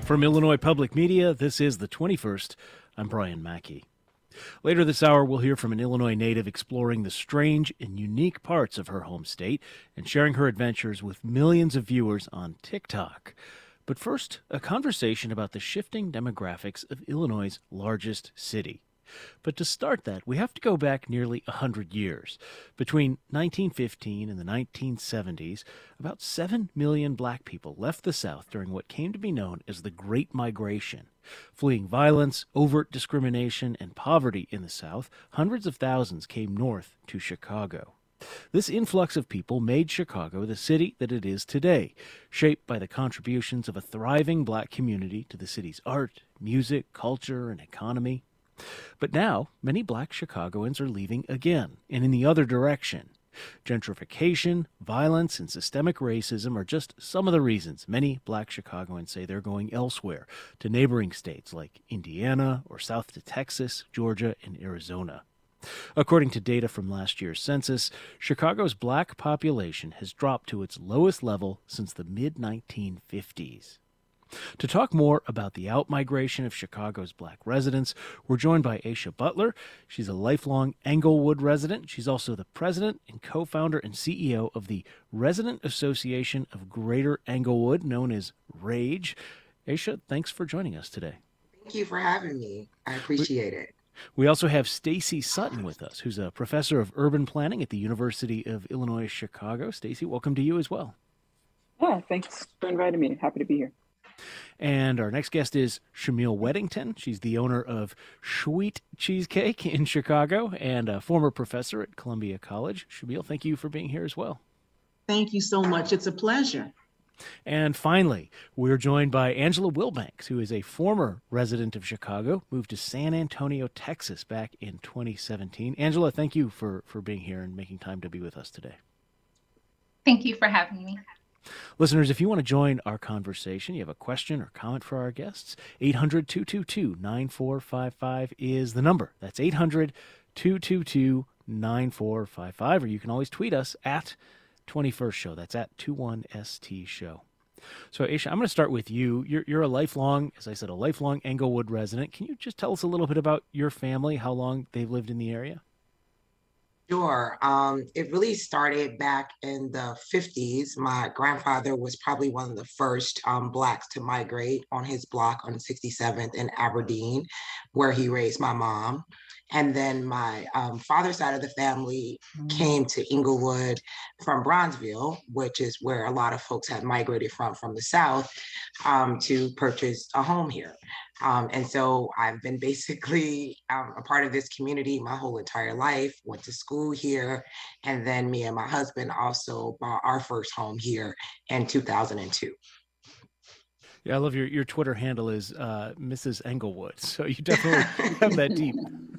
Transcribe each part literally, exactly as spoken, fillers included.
From Illinois Public Media, this is The twenty-first. I'm Brian Mackey. Later this hour, we'll hear from an Illinois native exploring the strange and unique parts of her home state and sharing her adventures with millions of viewers on TikTok. But first, a conversation about the shifting demographics of Illinois' largest city. But to start that, we have to go back nearly one hundred years. Between nineteen fifteen and the nineteen seventies, about seven million black people left the South during what came to be known as the Great Migration. Fleeing violence, overt discrimination, and poverty in the South, hundreds of thousands came north to Chicago. This influx of people made Chicago the city that it is today, shaped by the contributions of a thriving black community to the city's art, music, culture, and economy. But now, many black Chicagoans are leaving again, and in the other direction. Gentrification, violence, and systemic racism are just some of the reasons many black Chicagoans say they're going elsewhere, to neighboring states like Indiana or south to Texas, Georgia, and Arizona. According to data from last year's census, Chicago's black population has dropped to its lowest level since the mid nineteen fifties. To talk more about the outmigration of Chicago's black residents, we're joined by Aisha Butler. She's a lifelong Englewood resident. She's also the president and co-founder and C E O of the Resident Association of Greater Englewood, known as RAGE. Aisha, thanks for joining us today. Thank you for having me. I appreciate it. We also have Stacy Sutton with us, who's a professor of urban planning at the University of Illinois Chicago. Stacy, welcome to you as well. Yeah, thanks for inviting me. Happy to be here. And our next guest is Shamil Weddington. She's the owner of Sweet Cheesecake in Chicago and a former professor at Columbia College. Shamil, thank you for being here as well. Thank you so much. It's a pleasure. And finally, we're joined by Angela Wilbanks, who is a former resident of Chicago, moved to San Antonio, Texas back in twenty seventeen. Angela, thank you for, for being here and making time to be with us today. Thank you for having me. Listeners, if you want to join our conversation, you have a question or comment for our guests, eight hundred, two two two, nine four five five is the number. That's eight hundred, two two two, nine four five five, or you can always tweet us at twenty-first show. That's at twenty-one S T show. So, Aisha, I'm going to start with you. You're, you're a lifelong, as I said, a lifelong Englewood resident. Can you just tell us a little bit about your family, how long they've lived in the area? Sure. Um, it really started back in the fifties. My grandfather was probably one of the first um, Blacks to migrate on his block on sixty-seventh in Aberdeen, where he raised my mom. And then my um, father's side of the family came to Englewood from Bronzeville, which is where a lot of folks had migrated from, from the South, um, to purchase a home here. Um, and so I've been basically um, a part of this community my whole entire life, went to school here, and then me and my husband also bought our first home here in two thousand two. Yeah, I love your, your Twitter handle is uh, Missus Englewood, so you definitely have that deep.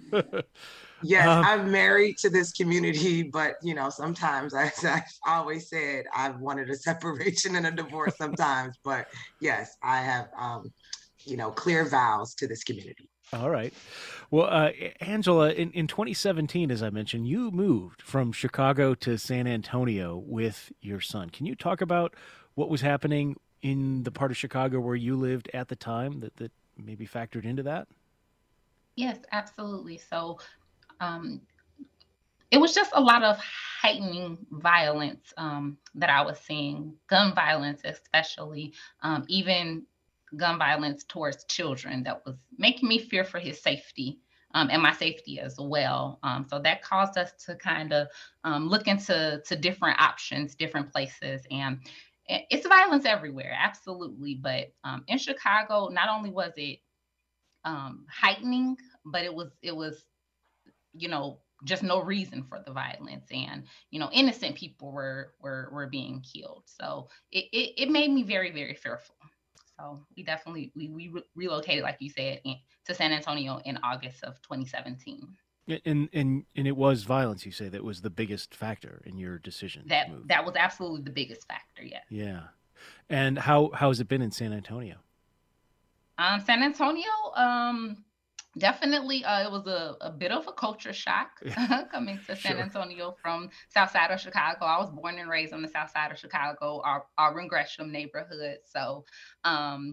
Yes, um, I'm married to this community, but, you know, sometimes, as I've always said, I've wanted a separation and a divorce sometimes, but yes, I have, um, you know, clear vows to this community. All right. Well, uh, Angela, in, in twenty seventeen, as I mentioned, you moved from Chicago to San Antonio with your son. Can you talk about what was happening in the part of Chicago where you lived at the time that, that maybe factored into that? Yes, absolutely. So um, it was just a lot of heightening violence um, that I was seeing, gun violence especially, um, even gun violence towards children that was making me fear for his safety um, and my safety as well. Um, so that caused us to kind of um, look into to different options, different places. And it's violence everywhere, absolutely. But um, in Chicago, not only was it um, heightening, but it was, it was, you know, just no reason for the violence, and you know, innocent people were were were being killed. So it it, it made me very very fearful. So we definitely we we re- relocated, like you said, in, to San Antonio in August of twenty seventeen. And and and it was violence, you say, that was the biggest factor in your decision. That to move. that was absolutely the biggest factor. Yeah. Yeah. And how how has it been in San Antonio? Um, San Antonio, um, definitely, uh, it was a, a bit of a culture shock coming to San Sure. Antonio from South Side of Chicago. I was born and raised on the South Side of Chicago, our Auburn Gresham neighborhood. So, um,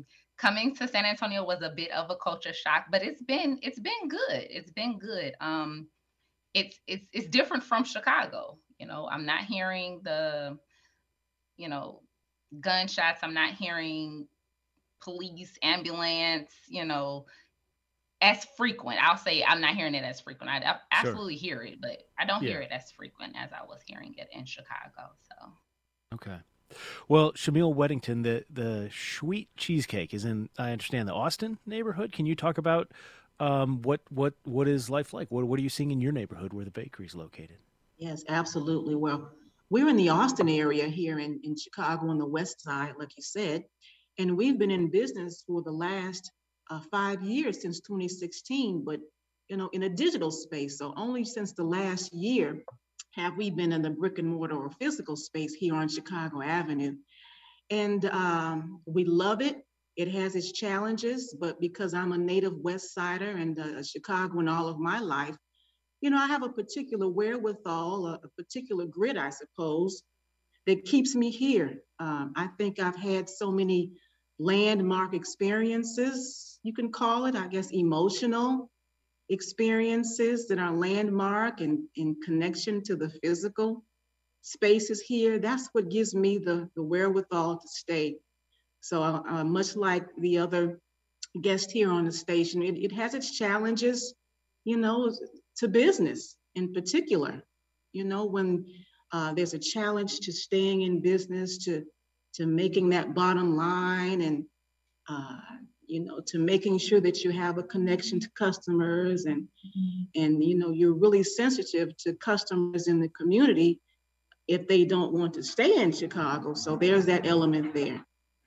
coming to San Antonio was a bit of a culture shock, but it's been it's been good. It's been good. Um, it's it's it's different from Chicago. You know, I'm not hearing the, you know, gunshots. I'm not hearing police, ambulance, you know, as frequent. I'll say I'm not hearing it as frequent. I, I absolutely sure. hear it, but I don't yeah. hear it as frequent as I was hearing it in Chicago. So okay. Well, Shamil Weddington, the the Sweet Cheesecake is in, I understand, the Austin neighborhood. Can you talk about um, what what what is life like? What what are you seeing in your neighborhood where the bakery is located? Yes, absolutely. Well, we're in the Austin area here in, in Chicago on the west side, like you said, and we've been in business for the last uh, five years since twenty sixteen, but you know, in a digital space. So only since the last year have we been in the brick and mortar or physical space here on Chicago Avenue. And um, we love it. It has its challenges, but because I'm a native West Sider and a Chicagoan all of my life, you know, I have a particular wherewithal, a, a particular grit, I suppose, that keeps me here. Um, I think I've had so many landmark experiences, you can call it, I guess, emotional experiences that are landmark and in connection to the physical spaces here. That's what gives me the, the wherewithal to stay. So uh, uh, much like the other guest here on the station, it, it has its challenges, you know, to business in particular. You know, when uh, there's a challenge to staying in business, to, to making that bottom line and uh, you know, to making sure that you have a connection to customers and, mm-hmm. and, you know, you're really sensitive to customers in the community if they don't want to stay in Chicago. So there's that element there.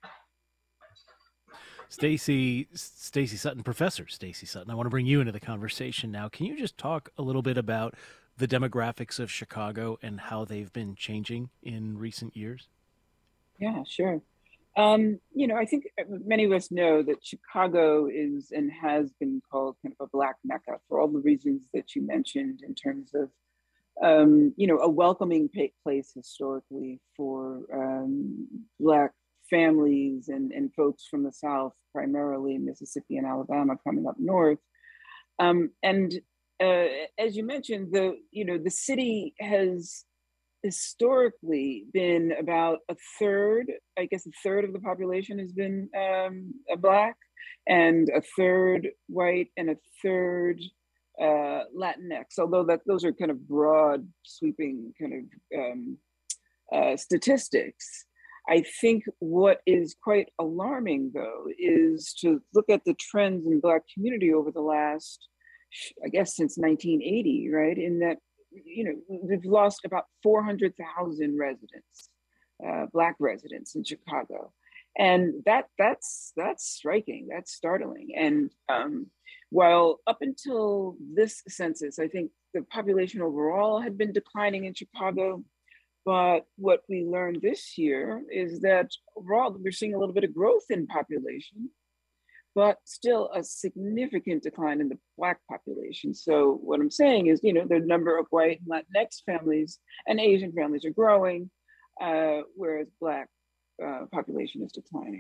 Stacy, Stacy Sutton, Professor Stacy Sutton, I want to bring you into the conversation now. Can you just talk a little bit about the demographics of Chicago and how they've been changing in recent years? Yeah, sure. Um, you know, I think many of us know that Chicago is and has been called kind of a Black Mecca for all the reasons that you mentioned in terms of, um, you know, a welcoming place historically for um, Black families and, and folks from the South, primarily Mississippi and Alabama coming up north. Um, and uh, as you mentioned, the, you know, the city has historically been about a third, I guess a third of the population has been um, Black, and a third white, and a third uh, Latinx, although that those are kind of broad, sweeping kind of um, uh, statistics. I think what is quite alarming, though, is to look at the trends in Black community over the last, I guess, since nineteen eighty, right? In that, you know, we've lost about four hundred thousand residents, uh, Black residents in Chicago. And that that's that's striking, that's startling. And um, while up until this census, I think the population overall had been declining in Chicago, but what we learned this year is that overall we're seeing a little bit of growth in population, but still a significant decline in the Black population. So what I'm saying is, you know, the number of white and Latinx families and Asian families are growing, uh, whereas Black uh, population is declining.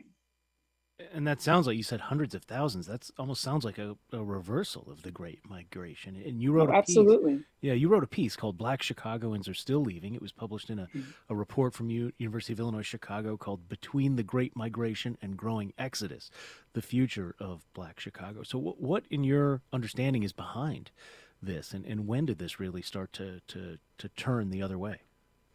And that sounds like, you said hundreds of thousands. That almost sounds like a, a reversal of the Great Migration. And you wrote oh, a absolutely. piece. Yeah, you wrote a piece called "Black Chicagoans Are Still Leaving." It was published in a, mm-hmm. a report from U- University of Illinois Chicago called "Between the Great Migration and Growing Exodus: The Future of Black Chicago." So, w- what, in your understanding, is behind this, and, and when did this really start to to to turn the other way?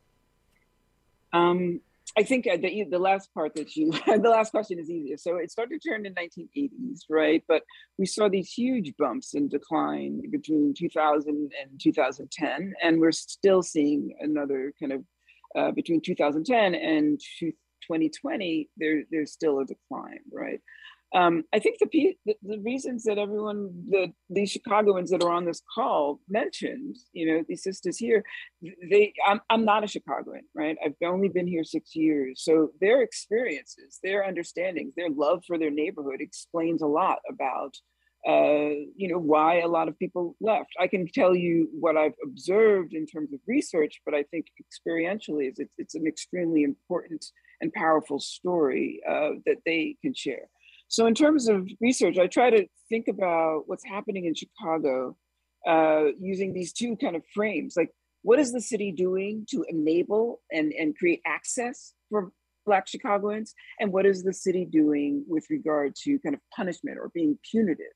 Um. I think the, the last part that you, the last question is easier. So it started to turn in the nineteen eighties, right? But we saw these huge bumps in decline between two thousand and two thousand ten. And we're still seeing another kind of, uh, between two thousand ten and twenty twenty, there, there's still a decline, right? Um, I think the, the the reasons that everyone, the the Chicagoans that are on this call mentioned, you know, these sisters here, they, I'm I'm not a Chicagoan, right? I've only been here six years, so their experiences, their understandings, their love for their neighborhood explains a lot about, uh, you know, why a lot of people left. I can tell you what I've observed in terms of research, but I think experientially, it's it's an extremely important and powerful story uh, that they can share. So in terms of research, I try to think about what's happening in Chicago uh, using these two kind of frames. Like, what is the city doing to enable and, and create access for Black Chicagoans? And what is the city doing with regard to kind of punishment or being punitive?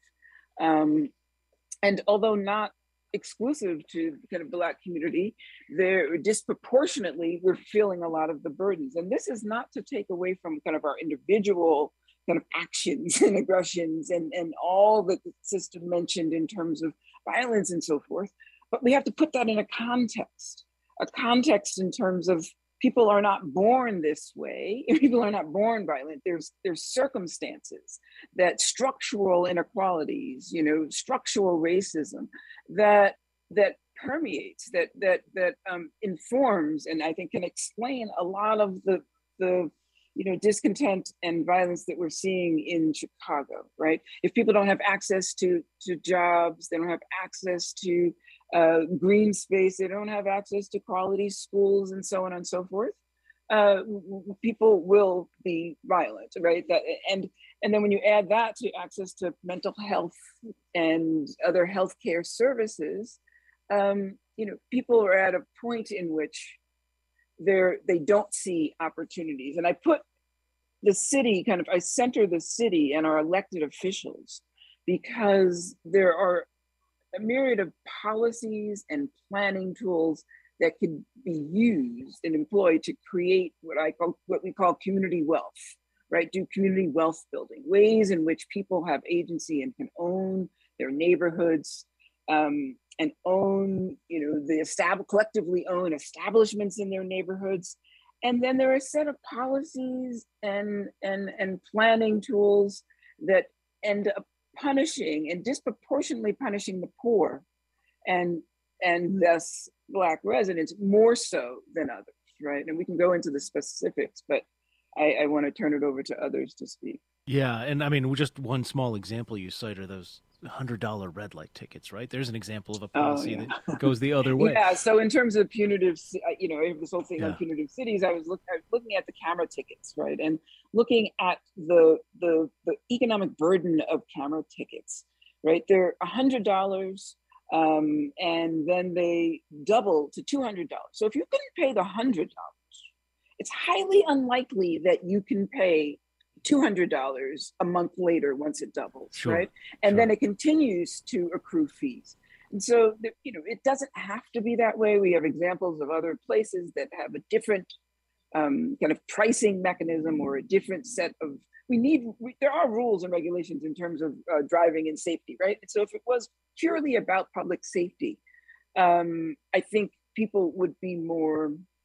Um, and although not exclusive to kind of Black community, they're disproportionately, we're feeling a lot of the burdens. And this is not to take away from kind of our individual kind of actions and aggressions and, and all that the system mentioned in terms of violence and so forth, but we have to put that in a context, a context in terms of people are not born this way. People are not born violent. There's there's circumstances, that structural inequalities, you know, structural racism that that permeates, that that that um, informs, and I think can explain a lot of the the you know discontent and violence that we're seeing in Chicago. Right? If people don't have access to to jobs, they don't have access to Uh, green space, they don't have access to quality schools and so on and so forth, uh, people will be violent, right? That, and, and then when you add that to access to mental health and other healthcare services, um, you know, people are at a point in which they're, they don't see opportunities. And I put the city kind of, I center the city and our elected officials because there are a myriad of policies and planning tools that could be used and employed to create what I call, what we call community wealth, right? Do community wealth building, ways in which people have agency and can own their neighborhoods um, and own, you know, the established, collectively own establishments in their neighborhoods. And then there are a set of policies and, and, and planning tools that end up punishing and disproportionately punishing the poor and and thus Black residents more so than others, right? And we can go into the specifics, but I, I want to turn it over to others to speak. Yeah, and I mean, just one small example you cite are those one hundred dollar red light tickets, right? There's an example of a policy oh, yeah. that goes the other way. Yeah, so in terms of punitive, you know, this whole thing yeah. on punitive cities, I was, look, I was looking at the camera tickets, right? And looking at the, the, the economic burden of camera tickets, right? They're one hundred dollars um, and then they double to two hundred dollars. So if you couldn't pay the one hundred dollars, it's highly unlikely that you can pay two hundred dollars a month later once it doubles, sure. right? And sure. then it continues to accrue fees. And so, you know, it doesn't have to be that way. We have examples of other places that have a different um, kind of pricing mechanism or a different set of, we need, we, there are rules and regulations in terms of uh, driving and safety, right? And so if it was purely about public safety, um, I think people would be more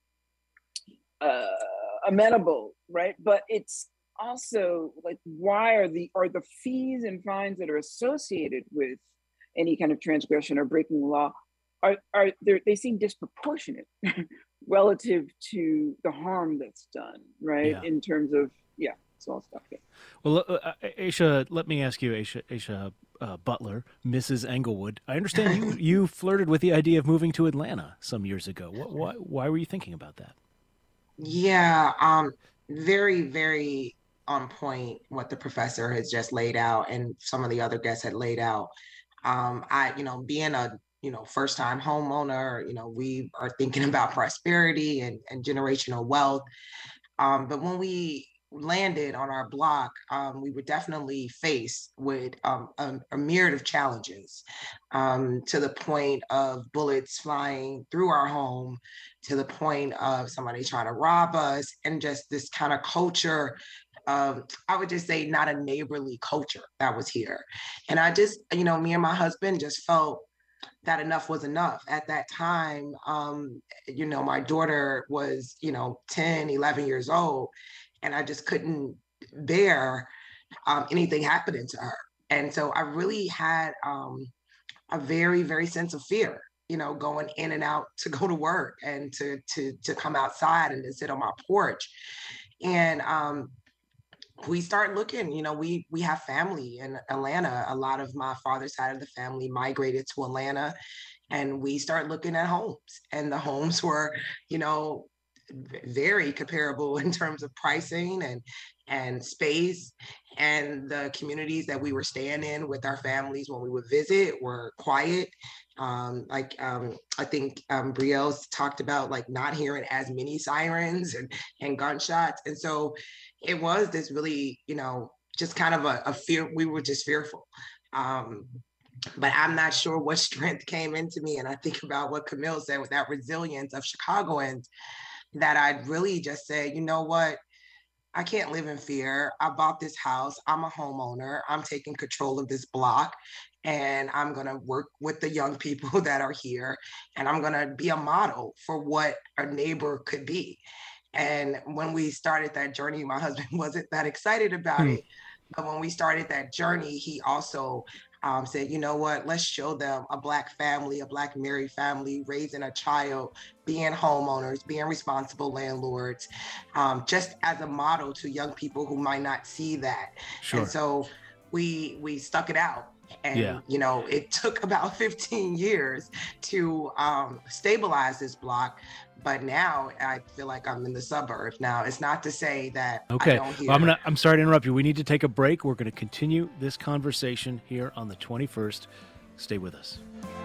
uh, amenable, right? But it's also like, why are the are the fees and fines that are associated with any kind of transgression or breaking the law are are they seem disproportionate relative to the harm that's done, right? Yeah. In terms of yeah, it's all stuff. Yeah. Well, uh, Aisha, let me ask you, Aisha, Aisha uh, Butler, Missus Englewood. I understand you you flirted with the idea of moving to Atlanta some years ago. What, why why were you thinking about that? Yeah, um, very very. on point what the professor has just laid out and some of the other guests had laid out. Um, I, you know, being a, you know, first time homeowner, you know, we are thinking about prosperity and, and generational wealth. Um, but when we landed on our block, um, we were definitely faced with um, a, a myriad of challenges um, to the point of bullets flying through our home, to the point of somebody trying to rob us, and just this kind of culture Um, I would just say not a neighborly culture that was here. And I just, you know, me and my husband just felt that enough was enough. At that time, um, you know, my daughter was, you know, ten, eleven years old, and I just couldn't bear um, anything happening to her. And so I really had um, a very, very sense of fear, you know, going in and out to go to work and to, to, to come outside and to sit on my porch. And, um, we start looking, you know, we we have family in Atlanta. A lot of my father's side of the family migrated to Atlanta, and we start looking at homes, and the homes were, you know, very comparable in terms of pricing and and space, and the communities that we were staying in with our families when we would visit were quiet. Um, like um, I think um, Brielle's talked about like not hearing as many sirens and, and gunshots. And so it was this really, you know, just kind of a, a fear. We were just fearful. Um, but I'm not sure what strength came into me. And I think about what Camille said with that resilience of Chicagoans, that I'd really just say, you know what, I can't live in fear. I bought this house. I'm a homeowner. I'm taking control of this block, and I'm going to work with the young people that are here, and I'm going to be a model for what a neighbor could be. And when we started that journey, my husband wasn't that excited about Hmm. it. But when we started that journey, he also um, said, you know what, let's show them a Black family, a Black married family, raising a child, being homeowners, being responsible landlords, um, just as a model to young people who might not see that. Sure. And so we we stuck it out. And, Yeah. you know, it took about fifteen years to um, stabilize this block. But now I feel like I'm in the suburbs. Now, it's not to say that Okay. I don't hear. Well, I'm gonna. I'm sorry to interrupt you. We need to take a break. We're going to continue this conversation here on the twenty-first. Stay with us.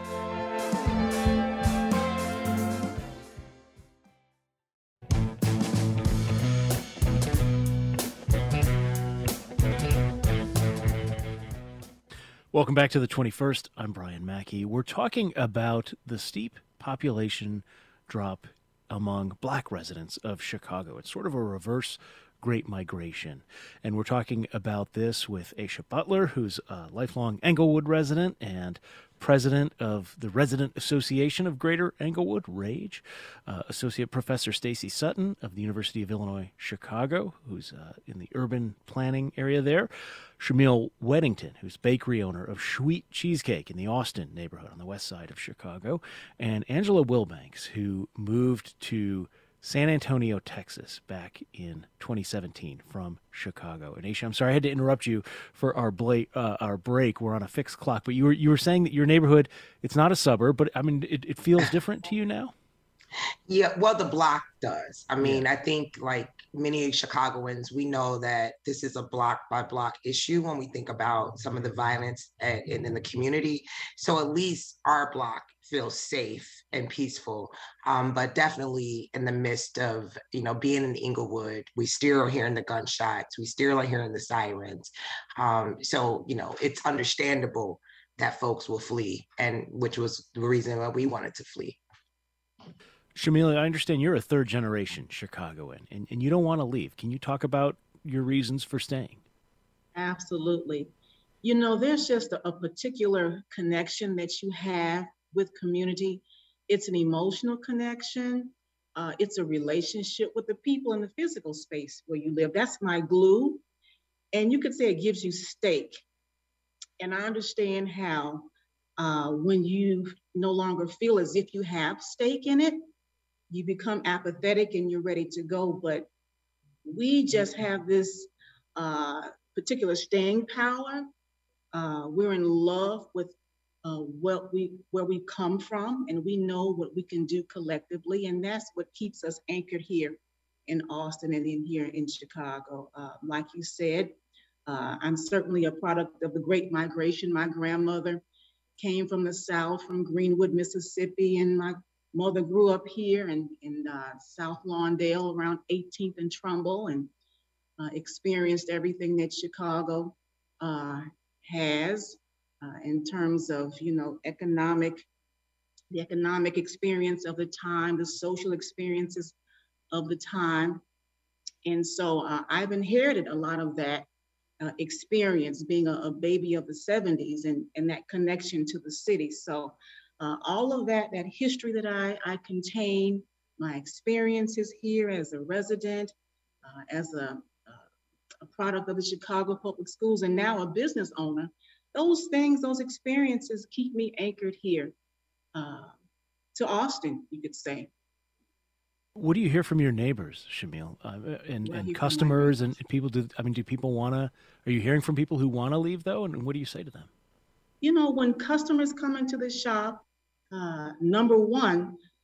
Welcome back to the twenty-first. I'm Brian Mackey. We're talking about the steep population drop among Black residents of Chicago. It's sort of a reverse Great Migration. And we're talking about this with Aisha Butler, who's a lifelong Englewood resident and president of the Resident Association of Greater Englewood, RAGE, uh, Associate Professor Stacy Sutton of the University of Illinois, Chicago, who's uh, in the urban planning area there, Shamil Weddington, who's bakery owner of Sweet Cheesecake in the Austin neighborhood on the west side of Chicago, and Angela Wilbanks, who moved to San Antonio, Texas, back in twenty seventeen from Chicago. And Aisha, I'm sorry I had to interrupt you for our bla- uh, our break. We're on a fixed clock, but you were you were saying that your neighborhood, it's not a suburb, but I mean, it, it feels different to you now? Yeah, well, the block does. I mean, yeah. I think like many Chicagoans, we know that this is a block by block issue when we think about some of the violence at, in, in the community. So at least our block feels safe and peaceful. Um, but definitely in the midst of, you know, being in Englewood, we still are hearing the gunshots. We still are hearing the sirens. Um, so, you know, it's understandable that folks will flee, and which was the reason why we wanted to flee. Shamila, I understand you're a third generation Chicagoan, and, and you don't want to leave. Can you talk about your reasons for staying? Absolutely. You know, there's just a, a particular connection that you have with community. It's an emotional connection. Uh, it's a relationship with the people in the physical space where you live. That's my glue. And you could say it gives you stake. And I understand how uh, when you no longer feel as if you have stake in it, you become apathetic and you're ready to go. But we just have this uh, particular staying power. Uh, we're in love with uh, what we, where we come from, and we know what we can do collectively. And that's what keeps us anchored here in Austin and in here in Chicago. Uh, like you said, uh, I'm certainly a product of the Great Migration. My grandmother came from the South, from Greenwood, Mississippi, and my mother grew up here in, in uh, South Lawndale around eighteenth and Trumbull, and uh, experienced everything that Chicago uh, has uh, in terms of, you know, economic, the economic experience of the time, the social experiences of the time. And so uh, I've inherited a lot of that uh, experience being a, a baby of the seventies, and, and that connection to the city. So Uh, all of that, that history that I, I contain, my experiences here as a resident, uh, as a, uh, a product of the Chicago Public Schools, and now a business owner, those things, those experiences keep me anchored here uh, to Austin, you could say. What do you hear from your neighbors, Shamil, uh, and, and customers and people? Do I mean, do people want to, are you hearing from people who want to leave though? And what do you say to them? You know, when customers come into the shop, uh, number one,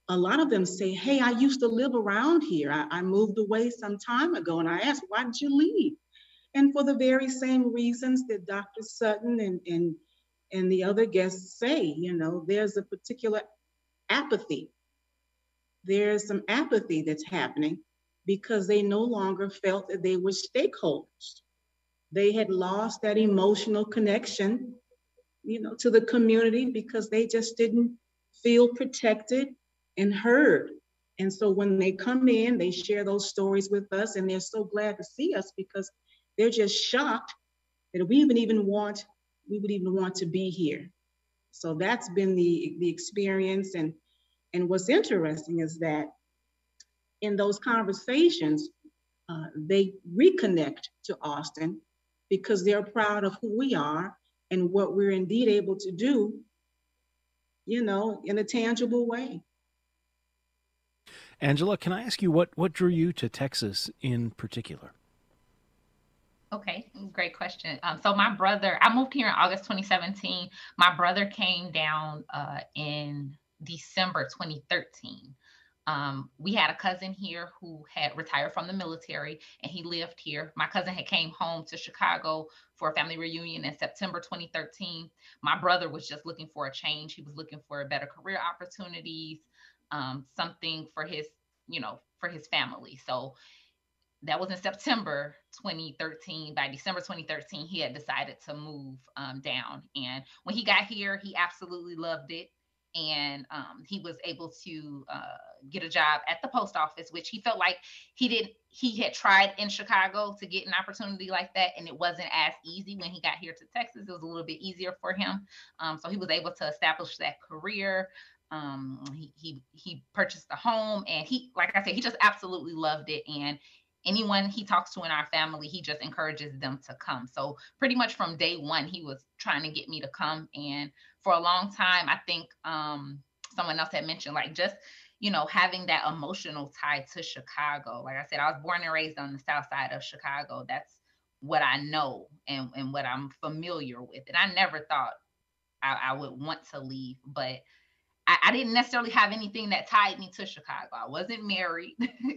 a lot of them say, hey, I used to live around here. I, I moved away some time ago. And I asked, why did you leave? And for the very same reasons that Doctor Sutton and, and, and the other guests say, you know, there's a particular apathy. There's some apathy that's happening because they no longer felt that they were stakeholders. They had lost that emotional connection, you know, to the community because they just didn't feel protected and heard. And so when they come in, they share those stories with us, and they're so glad to see us because they're just shocked that we would even want, we would even want to be here. So that's been the, the experience. And, and what's interesting is that in those conversations, uh, they reconnect to Austin because they're proud of who we are and what we're indeed able to do, you know, in a tangible way. Angela, can I ask you what, what drew you to Texas in particular? Okay, great question. Um, so my brother, I moved here in August twenty seventeen. My brother came down uh, in December twenty thirteen. Um, we had a cousin here who had retired from the military, and he lived here. My cousin had came home to Chicago for a family reunion in September twenty thirteen. My brother was just looking for a change. He was looking for better career opportunities, um, something for his, you know, for his family. So that was in September twenty thirteen. By December twenty thirteen, he had decided to move um, down. And when he got here, he absolutely loved it. And um, he was able to uh, get a job at the post office, which he felt like he did. He had tried in Chicago to get an opportunity like that, and it wasn't as easy. When he got here to Texas, it was a little bit easier for him. Um, so he was able to establish that career. Um, he, he he purchased a home, and he, like I said, he just absolutely loved it. And anyone he talks to in our family, he just encourages them to come. So pretty much from day one, he was trying to get me to come. And for a long time, I think um, someone else had mentioned, like, just, you know, having that emotional tie to Chicago. Like I said, I was born and raised on the south side of Chicago. That's what I know and, and what I'm familiar with. And I never thought I, I would want to leave, but I, I didn't necessarily have anything that tied me to Chicago. I wasn't married.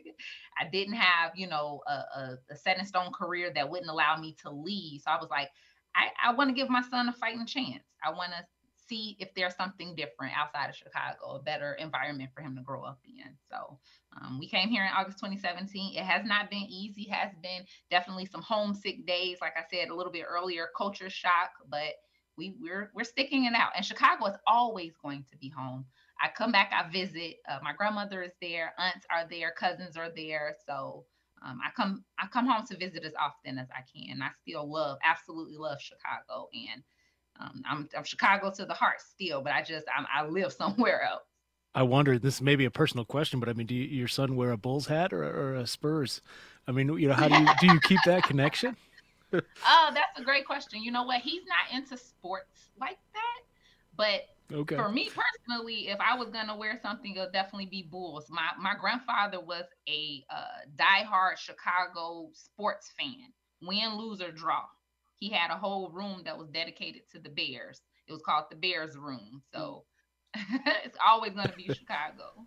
I didn't have, you know, a, a, a set in stone career that wouldn't allow me to leave. So I was like, I, I want to give my son a fighting chance. I want to see if there's something different outside of Chicago, a better environment for him to grow up in. So um, we came here in August twenty seventeen. It has not been easy, has been definitely some homesick days. Like I said a little bit earlier, culture shock, but we, we're we're sticking it out. And Chicago is always going to be home. I come back, I visit. Uh, my grandmother is there, aunts are there, cousins are there. So um, I come I come home to visit as often as I can. I still love, absolutely love Chicago. And Um, I'm, I'm Chicago to the heart still, but I just, I'm, I live somewhere else. I wonder, this may be a personal question, but I mean, do you, your son wear a Bulls hat or, or a Spurs? I mean, you know, how do you, do you keep that connection? Oh, that's a great question. You know what? He's not into sports like that, but okay. For me personally, if I was going to wear something, it'll definitely be Bulls. My, my grandfather was a uh, diehard Chicago sports fan, win, lose, or draw. He had a whole room that was dedicated to the Bears. It was called the Bears room. So it's always going to be Chicago,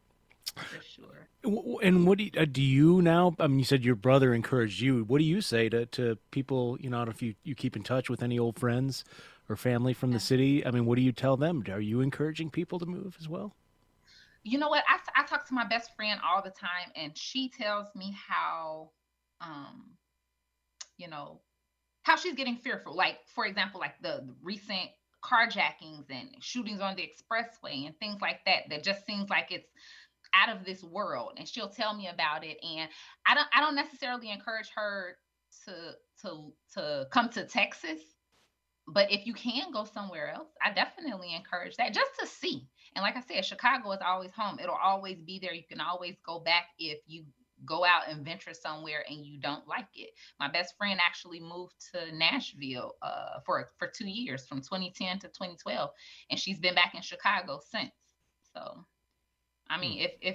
for sure. And what do you, uh, do you now, I mean, you said your brother encouraged you. What do you say to, to people, you know, I don't know if you, you keep in touch with any old friends or family from the city? I mean, what do you tell them? Are you encouraging people to move as well? You know what? I, I talk to my best friend all the time, and she tells me how, um, you know, how she's getting fearful. Like, for example, like the, the recent carjackings and shootings on the expressway and things like that, that just seems like it's out of this world. And she'll tell me about it. And I don't, I don't necessarily encourage her to, to, to come to Texas, but if you can go somewhere else, I definitely encourage that, just to see. And like I said, Chicago is always home. It'll always be there. You can always go back if you go out and venture somewhere and you don't like it. My best friend actually moved to Nashville uh, for for two years, from twenty ten to twenty twelve, and she's been back in Chicago since. So, I mean, if if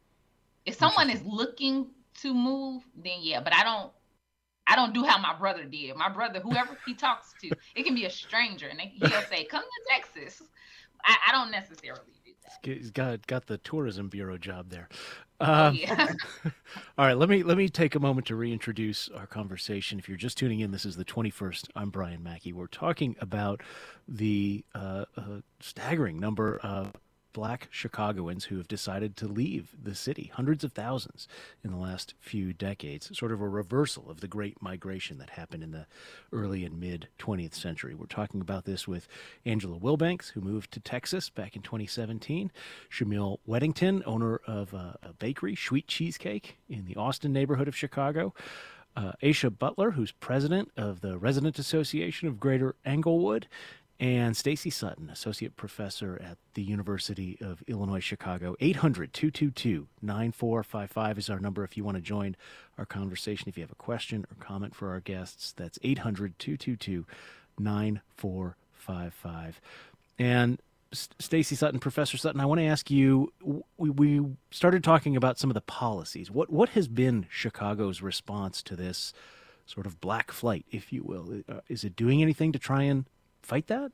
if someone is looking to move, then yeah. But I don't I don't do how my brother did. My brother, whoever he talks to, it can be a stranger, and they, he'll say, "Come to Texas." I, I don't necessarily do He's got got the tourism bureau job there. Oh Um, yeah. all right, let me let me take a moment to reintroduce our conversation. If you're just tuning in, this is the twenty-first. I'm Brian Mackey. We're talking about the uh, uh, staggering number of Black Chicagoans who have decided to leave the city, hundreds of thousands in the last few decades, sort of a reversal of the great migration that happened in the early and mid twentieth century. We're talking about this with Angela Wilbanks, who moved to Texas back in twenty seventeen, Shamil Weddington, owner of a, a bakery, Sweet Cheesecake, in the Austin neighborhood of Chicago, uh, Aisha Butler, who's president of the Resident Association of Greater Englewood, and Stacy Sutton, associate professor at the University of Illinois Chicago. eight hundred, two two two, nine four five five is our number if you want to join our conversation. If you have a question or comment for our guests, that's eight hundred, two two two, nine four five five. And Stacy Sutton, Professor Sutton, I want to ask you, we, we started talking about some of the policies. What, what has been Chicago's response to this sort of black flight, if you will? Is it doing anything to try and fight that?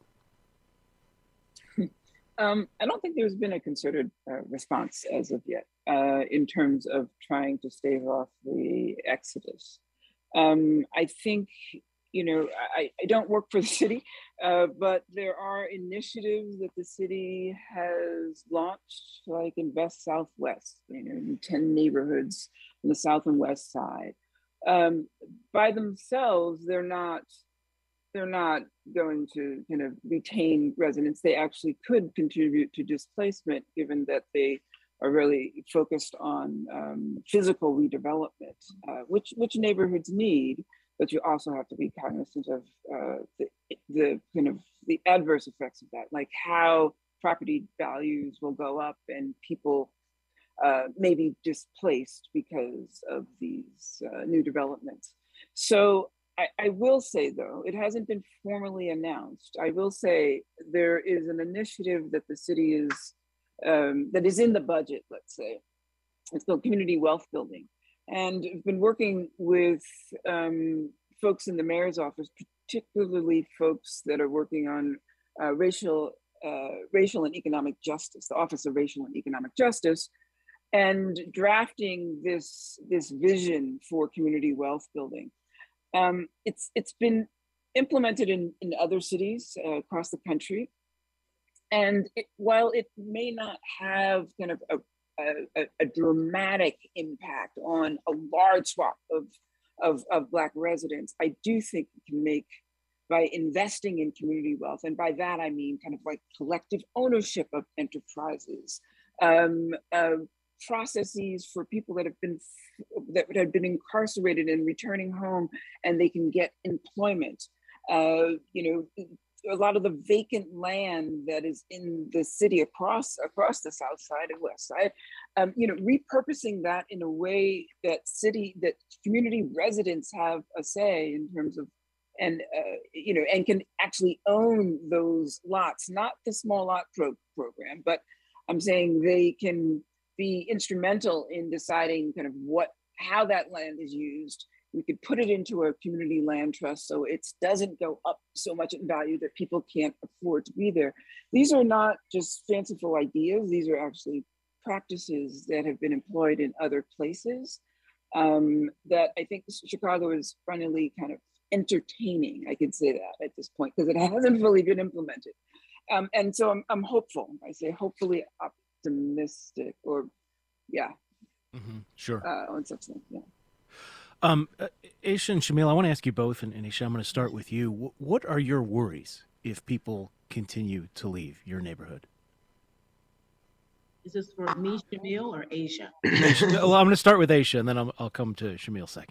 Um, I don't think there's been a concerted uh, response as of yet uh, in terms of trying to stave off the exodus. Um, I think, you know, I, I don't work for the city, uh, but there are initiatives that the city has launched, like Invest Southwest, you know, in ten neighborhoods on the south and west side. Um, by themselves, they're not they're not going to kind of retain residents. They actually could contribute to displacement, given that they are really focused on um, physical redevelopment, uh, which which neighborhoods need, but you also have to be cognizant of uh, the, the kind of the adverse effects of that, like how property values will go up and people uh, may be displaced because of these uh, new developments. So I, I will say, though, it hasn't been formally announced. I will say there is an initiative that the city is, um, that is in the budget, let's say. It's called Community Wealth Building. And I've been working with um, folks in the mayor's office, particularly folks that are working on uh, racial, uh, racial and economic justice, the Office of Racial and Economic Justice, and drafting this, this vision for community wealth building. Um, it's it's been implemented in, in other cities uh, across the country. And it, while it may not have kind of a, a, a dramatic impact on a large swath of, of, of Black residents, I do think it can make, by investing in community wealth, and by that I mean kind of like collective ownership of enterprises, um, uh, processes for people that have been that have been incarcerated and returning home, and they can get employment. Uh, you know, a lot of the vacant land that is in the city across across the south side and west side, um, you know, repurposing that in a way that city that community residents have a say in terms of, and uh, you know, and can actually own those lots, not the small lot pro- program, but I'm saying they can be instrumental in deciding kind of what, how that land is used. We could put it into a community land trust so it doesn't go up so much in value that people can't afford to be there. These are not just fanciful ideas. These are actually practices that have been employed in other places um, that I think Chicago is finally kind of entertaining, I could say that at this point, because it hasn't fully been implemented. Um, and so I'm, I'm hopeful, I say hopefully optimistic, or yeah. Mm-hmm. Sure. Uh, on something, yeah. Um, uh, Aisha and Shamil, I want to ask you both, and, and Aisha, I'm going to start with you. W- what are your worries if people continue to leave your neighborhood? Is this for me, Shamil, or Aisha? Aisha, well, I'm going to start with Aisha, and then I'll, I'll come to Shamil second.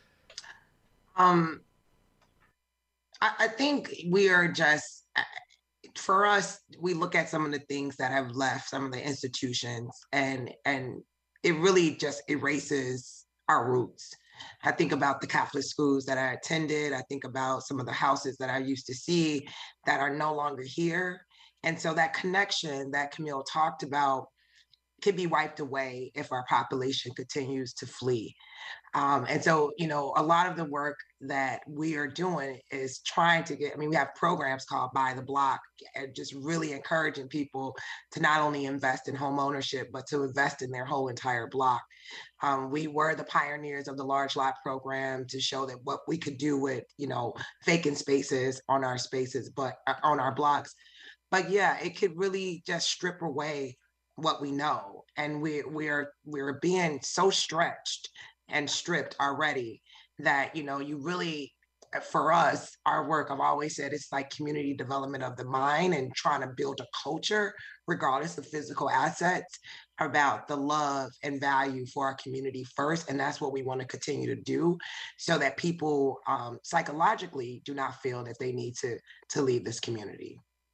Um, I, I think we are just, for us, we look at some of the things that have left some of the institutions, and and it really just erases our roots. I think about the Catholic schools that I attended. I think about some of the houses that I used to see that are no longer here. And so that connection that Camille talked about, could be wiped away if our population continues to flee. Um, and so, you know, a lot of the work that we are doing is trying to get, I mean, we have programs called Buy the Block, and just really encouraging people to not only invest in home ownership, but to invest in their whole entire block. Um, we were the pioneers of the large lot program to show that what we could do with, you know, vacant spaces on our spaces, but uh, on our blocks. But yeah, it could really just strip away what we know. And we, we're, we're being so stretched and stripped already that, you know, you really, for us, our work, I've always said it's like community development of the mind and trying to build a culture, regardless of physical assets, about the love and value for our community first. And that's what we want to continue to do so that people um, psychologically do not feel that they need to, to leave this community.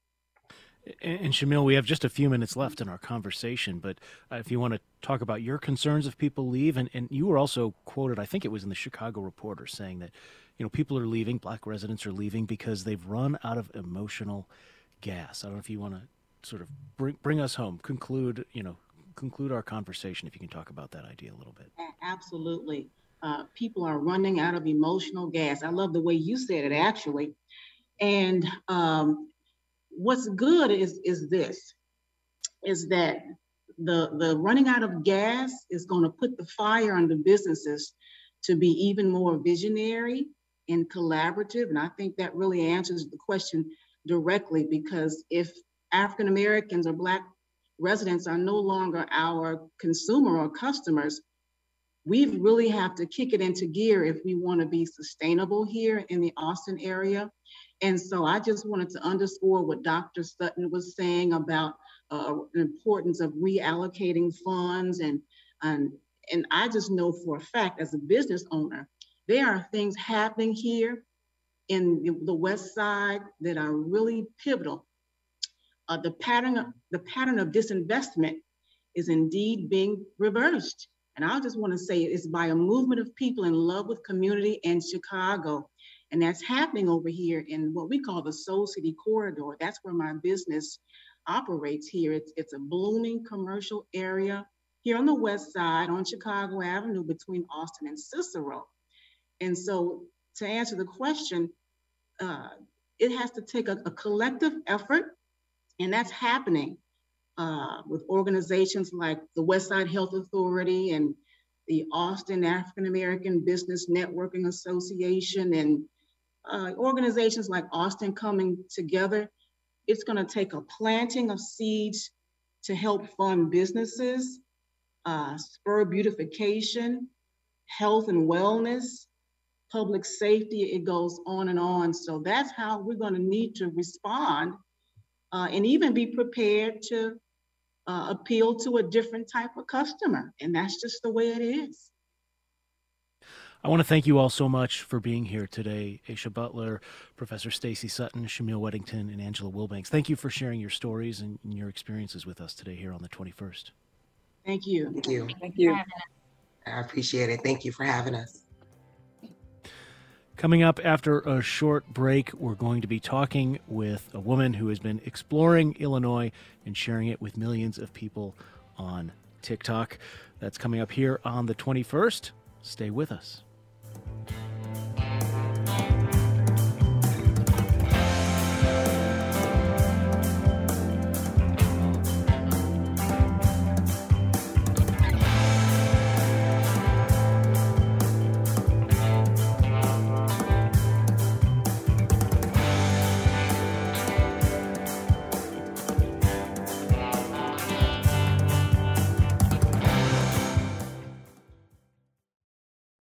And Shamil, we have just a few minutes left in our conversation, but uh, if you want to talk about your concerns if people leave, and, and you were also quoted, I think it was in the Chicago Reporter, saying that, you know, people are leaving, Black residents are leaving because they've run out of emotional gas. I don't know if you want to sort of bring bring us home, conclude, you know, conclude our conversation, if you can talk about that idea a little bit. Absolutely. Uh, people are running out of emotional gas. I love the way you said it, actually. And, um, what's good is is this, is that the, the running out of gas is going to put the fire under businesses to be even more visionary and collaborative. And I think that really answers the question directly, because if African Americans or Black residents are no longer our consumer or customers, we really have to kick it into gear if we want to be sustainable here in the Austin area. And so I just wanted to underscore what Doctor Sutton was saying about uh, the importance of reallocating funds. And, and, and I just know for a fact, as a business owner, there are things happening here in the West Side that are really pivotal. Uh, the pattern of, the pattern of disinvestment is indeed being reversed. And I just want to say it's by a movement of people in love with community and Chicago. And that's happening over here in what we call the Soul City Corridor. That's where my business operates here. It's, it's a blooming commercial area here on the West Side on Chicago Avenue between Austin and Cicero. And so to answer the question, uh, it has to take a, a collective effort, and that's happening uh, with organizations like the West Side Health Authority and the Austin African American Business Networking Association, and uh, organizations like Austin Coming Together. It's going to take a planting of seeds to help fund businesses, uh, spur beautification, health and wellness, public safety. It goes on and on. So that's how we're going to need to respond uh, and even be prepared to uh, appeal to a different type of customer. And that's just the way it is. I want to thank you all so much for being here today. Aisha Butler, Professor Stacy Sutton, Shamil Weddington, and Angela Wilbanks. Thank you for sharing your stories and your experiences with us today here on the twenty-first. Thank you. Thank you. Thank you. I appreciate it. Thank you for having us. Coming up after a short break, we're going to be talking with a woman who has been exploring Illinois and sharing it with millions of people on TikTok. That's coming up here on the twenty-first. Stay with us.